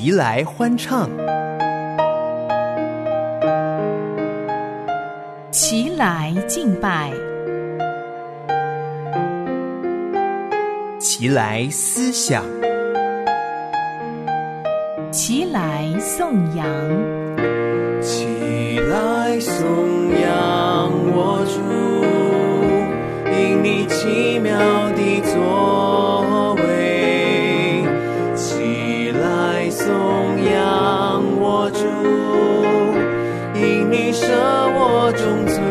齐来欢唱， 齐来敬拜， 齐来思想， 齐来颂扬， 齐来颂扬我主，因你奇妙的作为。齐来颂扬我主，因你赦我重罪。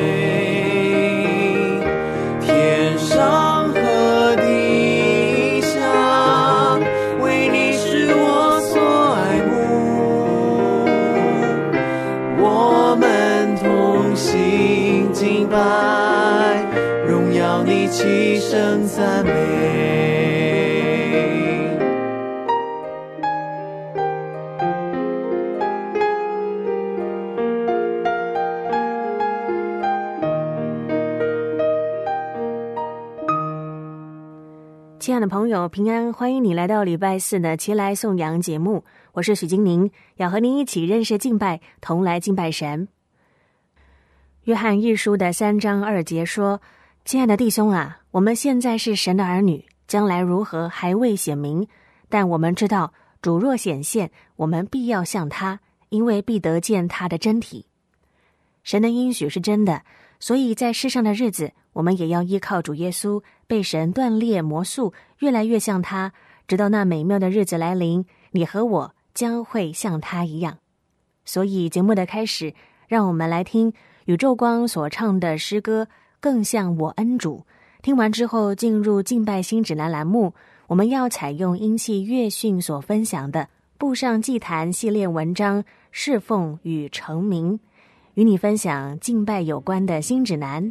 天上和地下，为你是我所爱慕。我们同心敬拜，荣耀你，齐声赞美。 亲爱的朋友，平安，欢迎你来到礼拜四的齐来颂扬节目，我是许金宁，要和您一起认识敬拜，同来敬拜神。约翰一书的3章2节说，亲爱的弟兄啊，我们现在是神的儿女，将来如何还未显明，但我们知道主若显现，我们必要像他，因为必得见他的真体。神的应许是真的，所以在世上的日子，我们也要依靠主耶稣，被神锻炼磨塑，越来越像他，直到那美妙的日子来临，你和我将会像他一样。所以节目的开始，让我们来听宇宙光所唱的诗歌《更像我恩主》。听完之后，进入敬拜新指南栏目，我们要采用音系乐讯所分享的步上祭坛系列文章《侍奉与成名》，与你分享敬拜有关的新指南。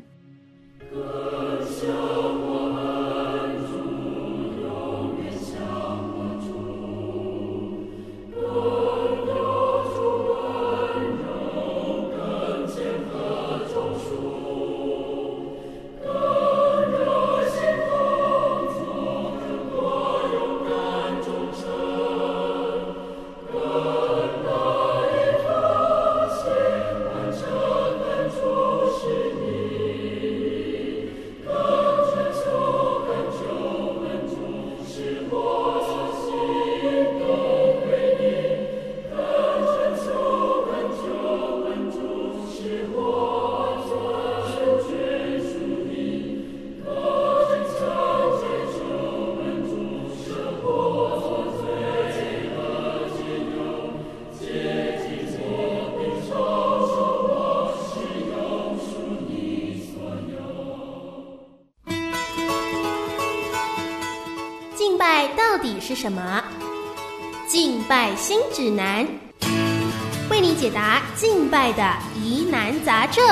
敬拜到底是什么？敬拜新指南，为你解答敬拜的疑难杂症。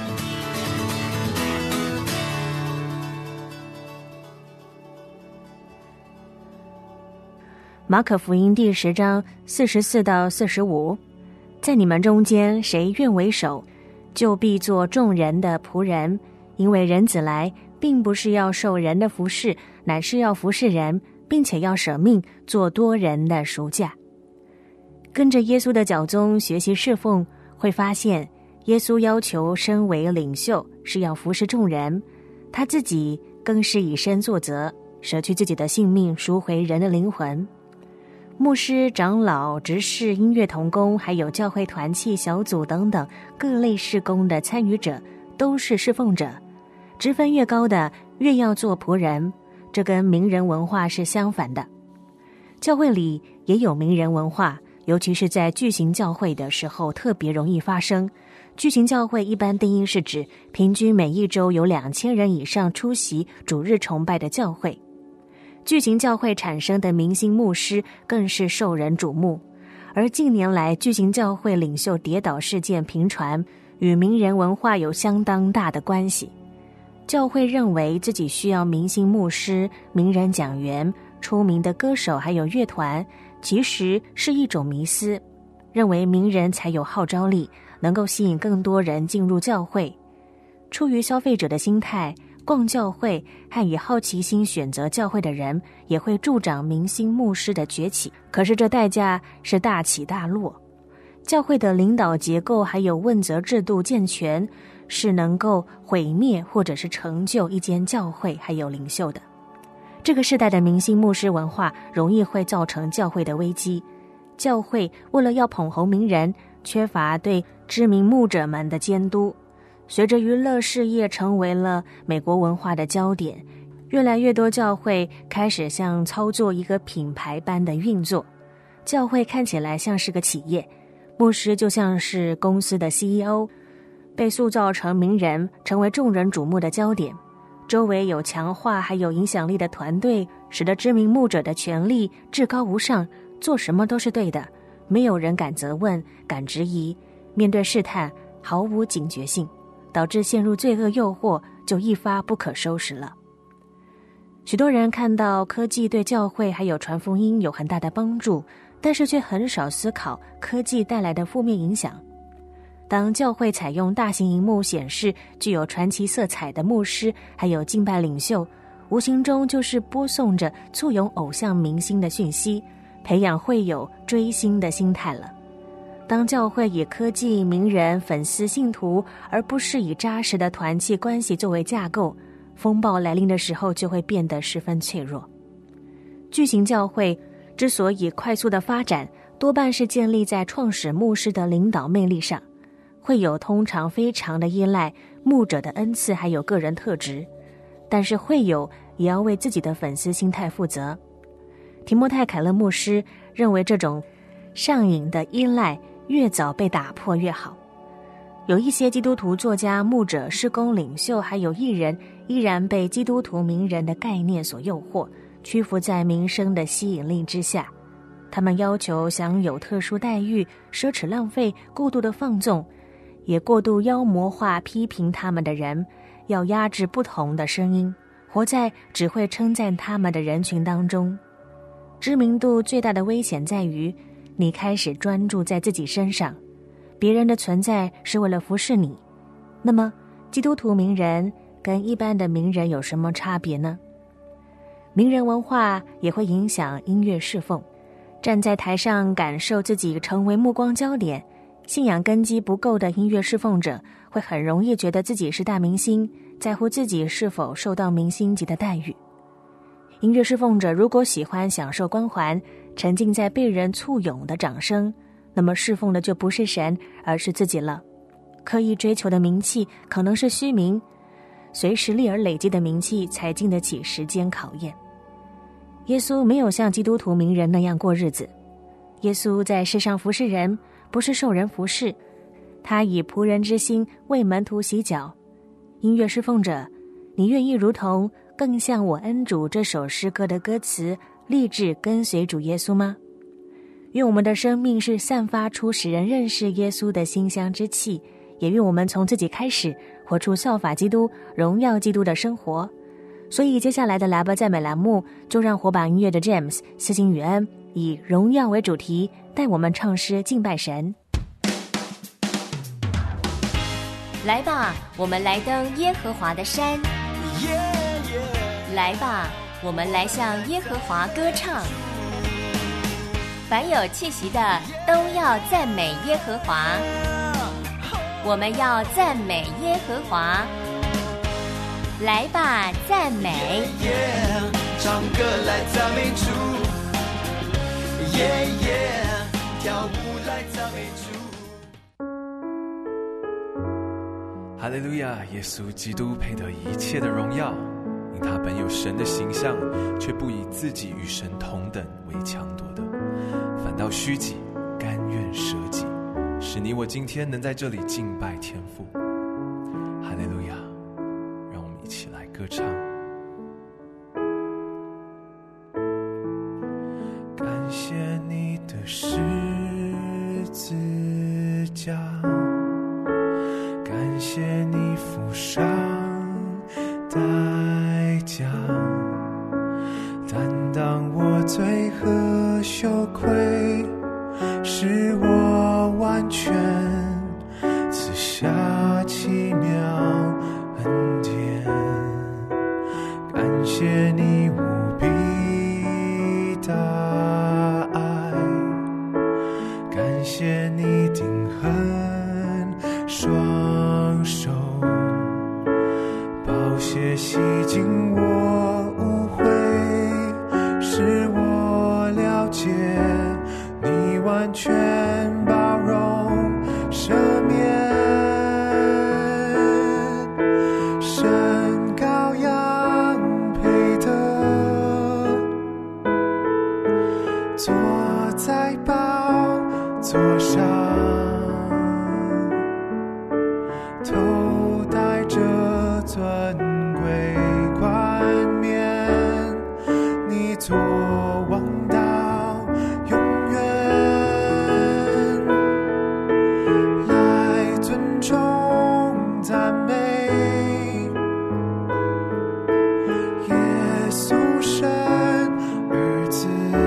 马可福音第10章44到45，在你们中间谁愿为首，就必做众人的仆人，因为人子来，并不是要受人的服侍，乃是要服侍人，并且要舍命做多人的赎价。跟着耶稣的脚踪学习侍奉，会发现耶稣要求身为领袖是要服侍众人，他自己更是以身作则，舍去自己的性命，赎回人的灵魂。牧师、长老、执事、音乐同工，还有教会团契小组等等各类事工的参与者，都是侍奉者。职分越高的，越要做仆人，这跟名人文化是相反的。教会里也有名人文化，尤其是在巨型教会的时候特别容易发生。巨型教会一般定义是指平均每一周有2000人以上出席主日崇拜的教会。巨型教会产生的明星牧师更是受人瞩目，而近年来巨型教会领袖跌倒事件频传，与名人文化有相当大的关系。教会认为自己需要明星牧师、名人讲员、出名的歌手还有乐团，其实是一种迷思，认为名人才有号召力，能够吸引更多人进入教会。出于消费者的心态， 逛教会和以好奇心选择教会的人，也会助长明星牧师的崛起。可是这代价是大起大落。教会的领导结构还有问责制度健全，是能够毁灭或者是成就一间教会还有领袖的。这个世代的明星牧师文化容易会造成教会的危机。教会为了要捧红名人，缺乏对知名牧者们的监督。随着娱乐事业成为了美国文化的焦点，越来越多教会开始像操作一个品牌般的运作。教会看起来像是个企业，牧师就像是公司的 CEO， 被塑造成名人，成为众人瞩目的焦点。周围有强化还有影响力的团队，使得知名牧者的权力至高无上，做什么都是对的，没有人敢责问，敢质疑，面对试探毫无警觉性，导致陷入罪恶诱惑，就一发不可收拾了。许多人看到科技对教会还有传福音有很大的帮助，但是却很少思考科技带来的负面影响。当教会采用大型萤幕显示具有传奇色彩的牧师还有敬拜领袖，无形中就是播送着簇拥偶像明星的讯息，培养会友追星的心态了。当教会以科技、名人、粉丝、信徒，而不是以扎实的团契关系作为架构，风暴来临的时候就会变得十分脆弱。巨型教会之所以快速的发展，多半是建立在创始牧师的领导魅力上。会友通常非常的依赖牧者的恩赐还有个人特质，但是会友也要为自己的粉丝心态负责。提摩太·凯勒牧师认为，这种上瘾的依赖越早被打破越好。有一些基督徒作家、牧者、事工领袖还有艺人，依然被基督徒名人的概念所诱惑，屈服在名声的吸引力之下。他们要求享有特殊待遇，奢侈浪费，过度的放纵，也过度妖魔化批评他们的人，要压制不同的声音，活在只会称赞他们的人群当中。知名度最大的危险在于，你开始专注在自己身上，别人的存在是为了服侍你。那么，基督徒名人跟一般的名人有什么差别呢？名人文化也会影响音乐侍奉。站在台上感受自己成为目光焦点，信仰根基不够的音乐侍奉者会很容易觉得自己是大明星，在乎自己是否受到明星级的待遇。音乐侍奉者如果喜欢享受光环，沉浸在被人簇拥的掌声，那么侍奉的就不是神，而是自己了。刻意追求的名气可能是虚名，随实力而累积的名气才经得起时间考验。耶稣没有像基督徒名人那样过日子，耶稣在世上服侍人，不是受人服侍，他以仆人之心为门徒洗脚。音乐侍奉者，你愿意如同更像我恩主这首诗歌的歌词，立志跟随主耶稣吗？愿我们的生命是散发出使人认识耶稣的馨香之气，也愿我们从自己开始，活出效法基督、荣耀基督的生活。所以接下来的来吧赞美栏目，就让火把音乐的 James 思欣与恩以荣耀为主题，带我们唱诗敬拜神。 来吧，我们来登耶和华的山，来吧，我们来向耶和华歌唱。凡有气息的都要赞美耶和华，我们要赞美耶和华。来吧，赞美！ 唱歌来赞美主，跳舞来赞美主。 哈利路亚！耶稣基督配得一切的荣耀，因他本有神的形象，却不以自己与神同等为强夺的，反倒虚己，甘愿舍己，使你我今天能在这里敬拜天父。哈利路亚！一起来歌唱。 感谢你的十字架，感谢你付上代价，担当我罪和羞愧，使我完全赐下奇妙恩典。 谢你无比大爱，感谢你定恒双手，宝血洗净我污秽，使我了解你完全包容赦免。神羔羊配得坐在宝座上，头戴着尊贵冠冕，你作王到永远，来尊崇赞美耶稣神儿子，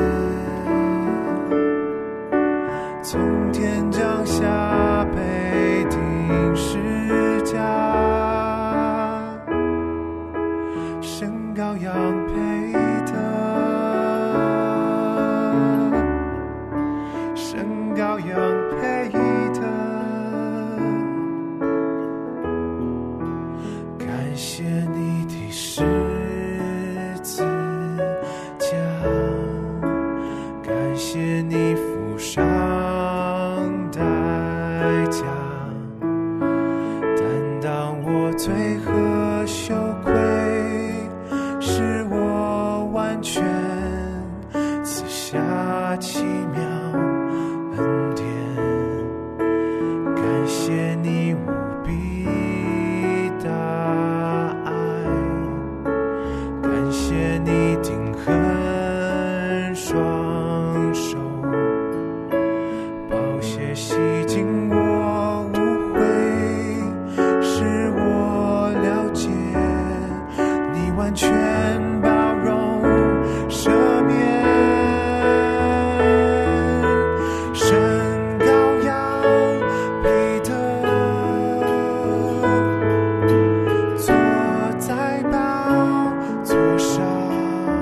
从天降下被钉十架，神羔羊配得，神羔羊配得，感谢你的十字架，感谢你付上代价，担当我罪和羞愧，使我完全赐下奇妙恩典。感谢你无比大爱，感谢你定恒双手，宝血洗净我污秽，使我了解你完全包容赦免。神羔羊配得坐在宝座上，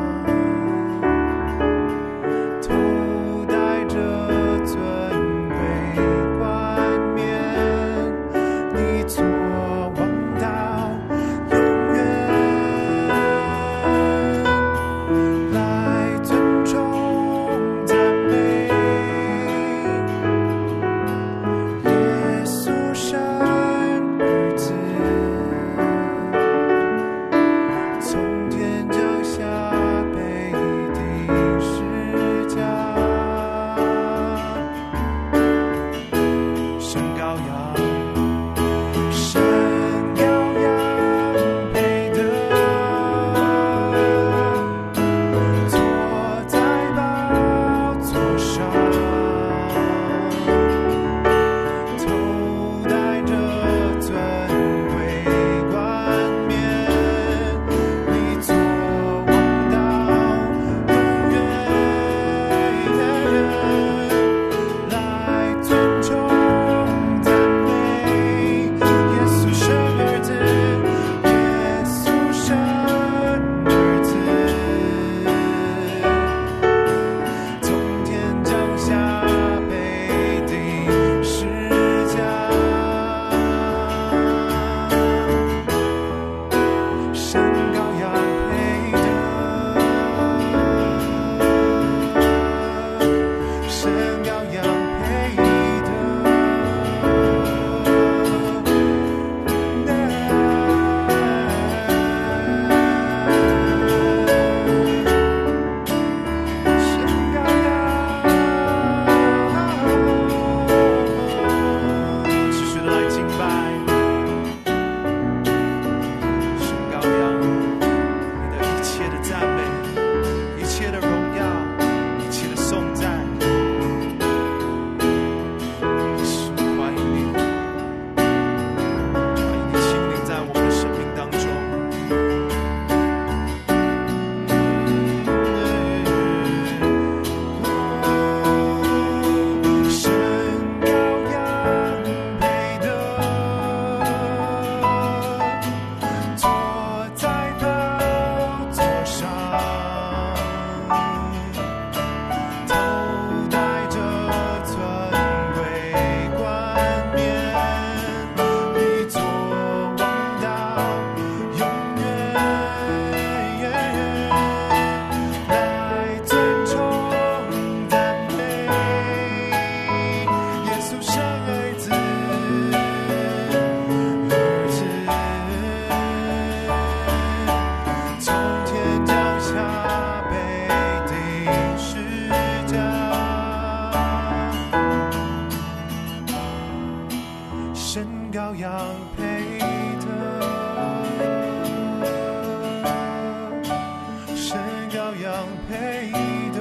羔羊配得，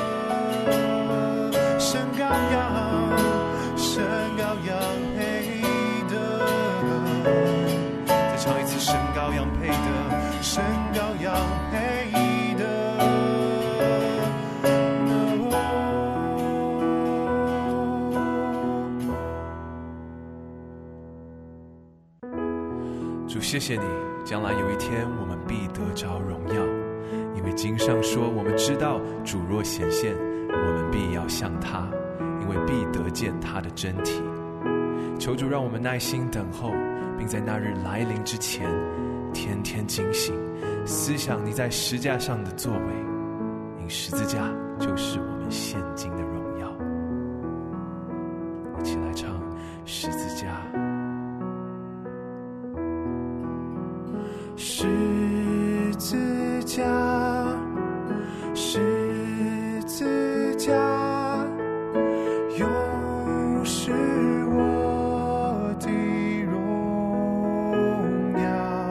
神羔羊，神羔羊配得。再唱一次，神羔羊配得，神羔羊配得。 主，谢谢你，将来有一天我们必得着荣耀，因为经上说，我们知道主若显现，我们必要向他，因为必得见他的真体。求主让我们耐心等候，并在那日来临之前天天警醒，思想你在十架上的作为，因十字架就是我们现今的荣耀。一起来唱十字架。 十字架，十字架，永是我的荣耀。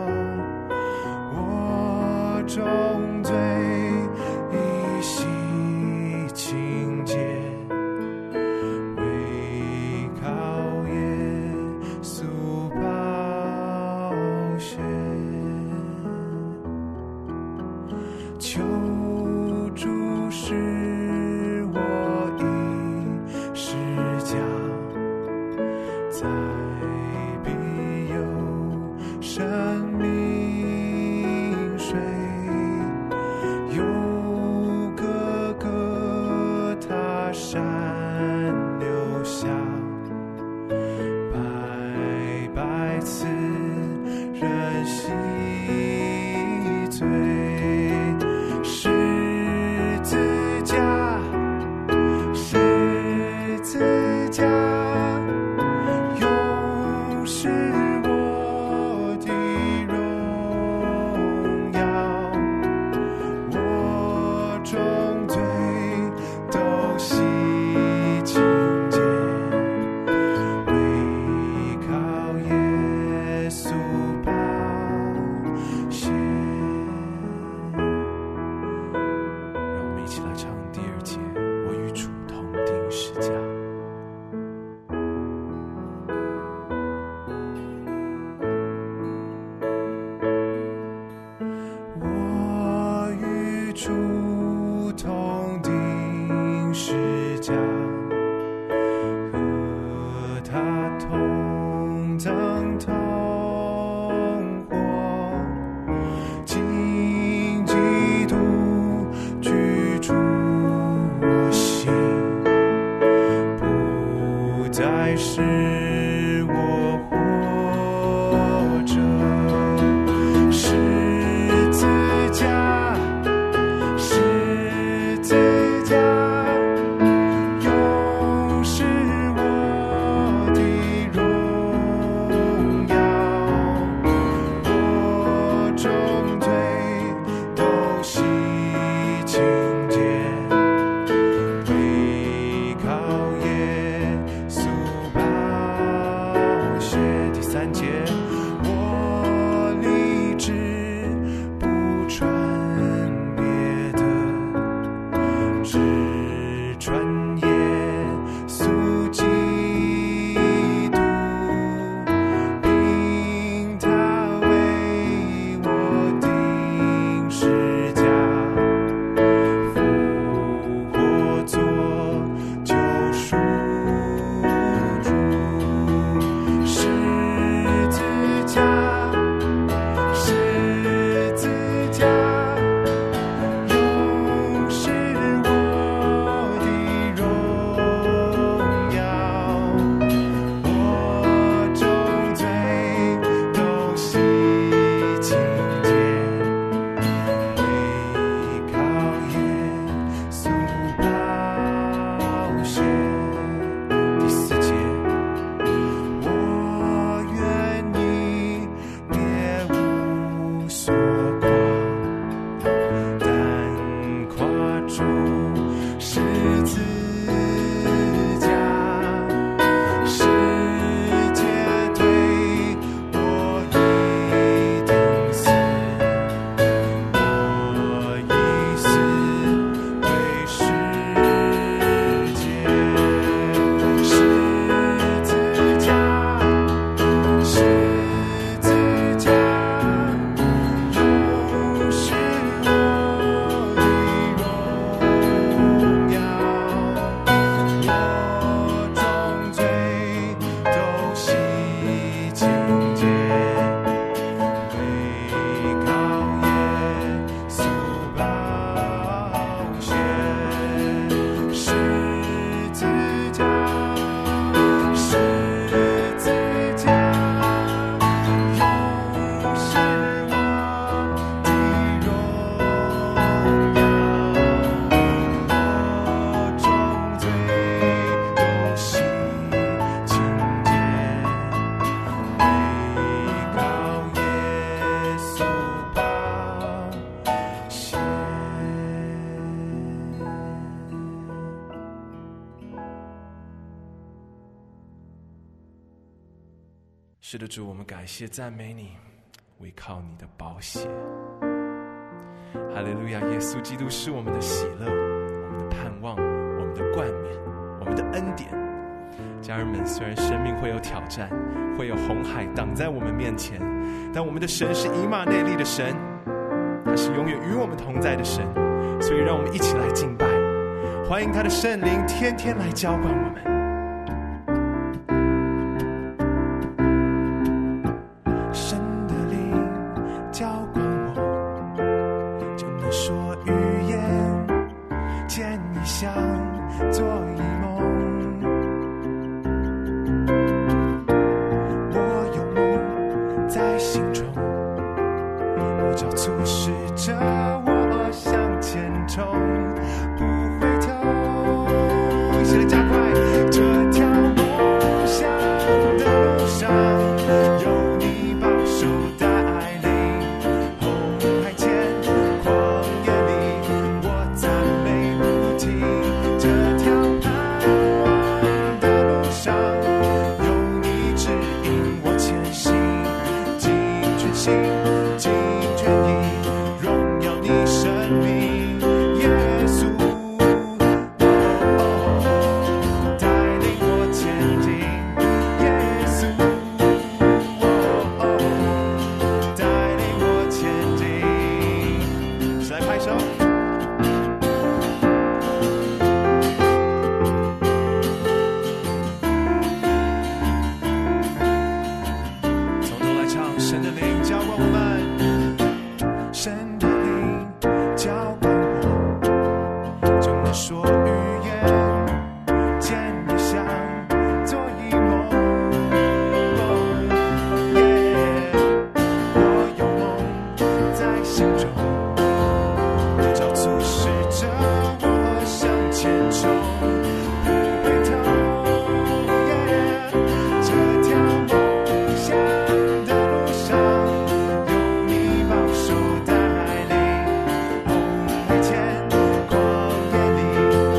我重罪一洗清洁，为靠耶稣宝血。求主使我以十架，在必有生命水，有个个他山留下，白白赐人洗罪。十字架，十字架，永是我的荣耀。我重罪都洗清洁，为靠耶稣宝血。 一起来唱第二节，我与主同钉十架。 我与主同钉十架，和他同葬同活，经基督居住我心，不再是我活着。十字架，十是的，主，我们感谢赞美你，唯靠你的宝血。哈利路亚！耶稣基督是我们的喜乐，我们的盼望，我们的冠冕，我们的恩典。家人们，虽然生命会有挑战，会有红海挡在我们面前，但我们的神是以马内利的神，他是永远与我们同在的神。所以让我们一起来敬拜，欢迎他的圣灵天天来浇灌我们。神的灵浇灌我，就能说语言，见异象，做异梦。我有梦在心中，呼叫促使着我向前冲，不回头。一起来加快，这条梦想的路上，有你保守带领。红海前，旷野里，我赞美不停。这条盼望的路上，有你指引我前行，尽全心，尽全意，荣耀你生命，耶稣，带领我前进，耶稣，带领我前进。一起来拍手。从头来唱，神的灵浇灌我们，神的灵浇灌我，就能说语言，见异象，做异梦。我有梦在心中，呼召促使着我向前冲，不回头。这条梦想的路上，有你保守带领。红海前，旷野里，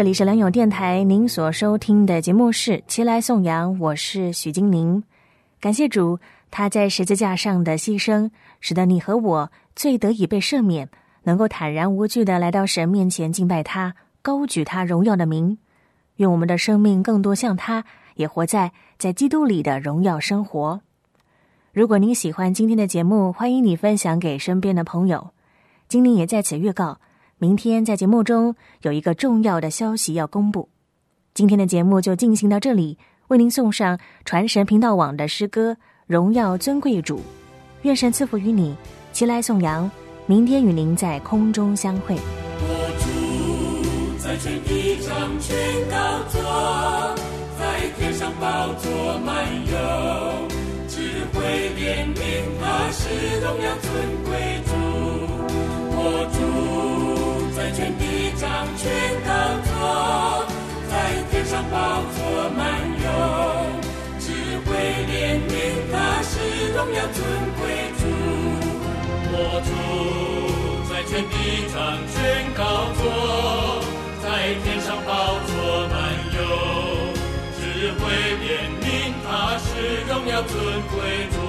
这里是良友电台，您所收听的节目是齐来颂扬，我是许金宁。感谢主，他在十字架上的牺牲，使得你和我罪得以被赦免，能够坦然无惧地来到神面前敬拜他，高举他荣耀的名。愿我们的生命更多像他，也活在基督里的荣耀生活。如果您喜欢今天的节目，欢迎你分享给身边的朋友。金宁也在此预告，明天在节目中有一个重要的消息要公布。今天的节目就进行到这里，为您送上传神频道网的诗歌《荣耀尊贵主》，愿神赐福于你，齐来颂扬。明天与您在空中相会。 我主在全地掌权高坐，在天上宝座满有智慧怜悯，他是荣耀尊贵主。我主在全地掌权高坐，在天上宝座满有智慧怜悯，他是荣耀尊贵主。我主在全地掌权高坐，在天上宝座满有智慧怜悯，他是荣耀尊贵主。